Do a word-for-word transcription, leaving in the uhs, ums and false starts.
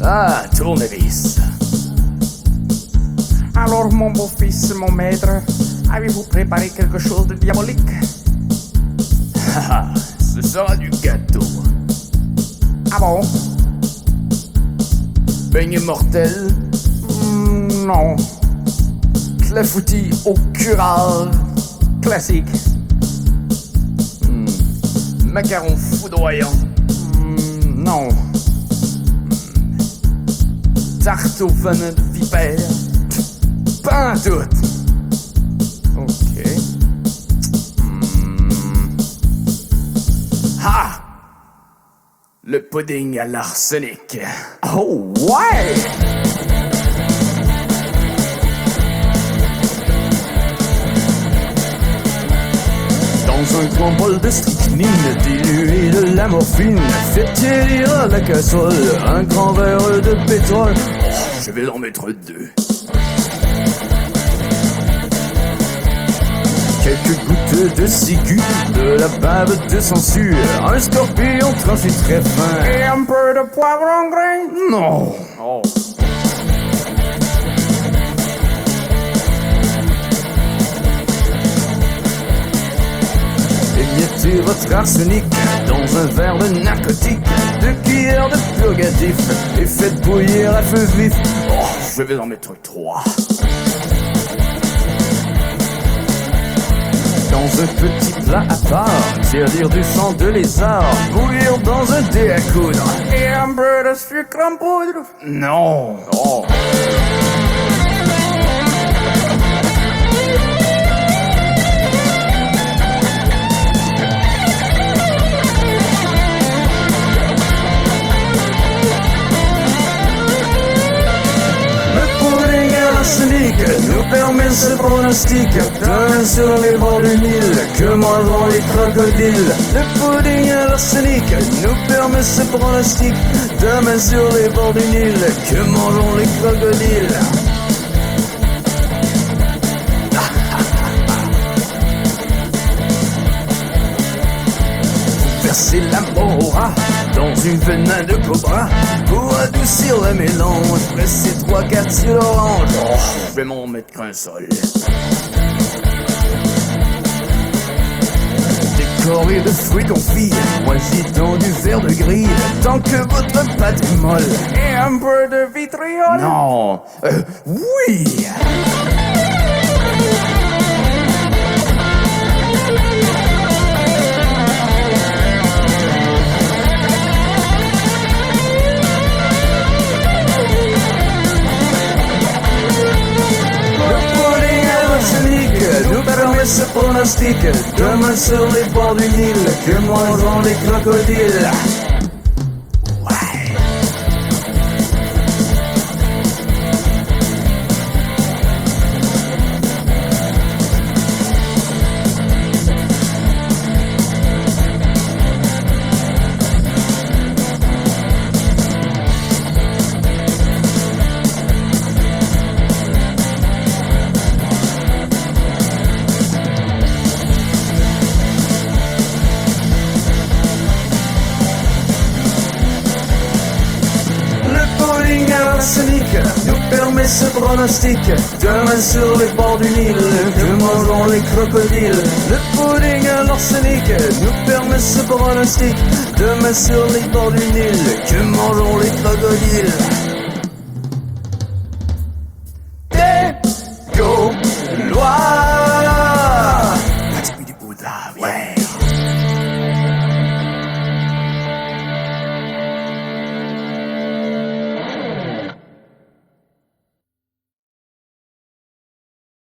Ah, tournevis. Alors, mon beau-fils, mon maître, avez-vous préparé quelque chose de diabolique? Ah, ce sera du gâteau. Ah bon? Beignet mortel. Mm, non. Clafoutis au curare. Classique. Hmm. Macaron foudroyant. Mm, non. Tarte au venin de vipère. Pas un tout. Ok. Hmm. Ah! Le pudding à l'arsenic. Oh, ouais! Dans un grand bol de strychnine, dilué de la morphine, faites tirer à la casserole un grand verre de pétrole. Oh, je vais en mettre deux. Quelques gouttes de ciguë, de la bave de sangsue, un scorpion tranché très fin. Et un peu de poivre en grain? Non! Oh. Émiettez votre arsenic dans un verre de narcotique, deux cuillères de purgatif, et faites bouillir à feu vif. Oh, je vais en mettre trois. Dans un petit plat à part, tirer du sang de lézard, bouillir dans un dé à coudre. Et un peu de sucre en poudre? Non! Oh. Nous permet ce pronostic d'un sur les bords du Nil que mangeront les crocodiles. Le pudding à l'arsenic nous permet ce pronostic demain sur les bords du Nil que mangeront les crocodiles. Versez la mora dans une venin de cobra pour adoucir le mélange. Pressez trois quatre sur l'orange. Oh, je vais m'en mettre qu'un seul. Décoré de fruits confits, moisis dans du verre de grille, tant que votre pâte est molle. Et un peu de vitriol? Non, euh, oui. Nous permet ce pronostic demain sur les bords du Nil que mangeront les crocodiles. Nous permet ce pronostic demain sur les bords du Nil que mangeront les crocodiles. Le pudding à l'arsenic nous permet ce pronostic demain sur les bords du Nil que mangeront les crocodiles.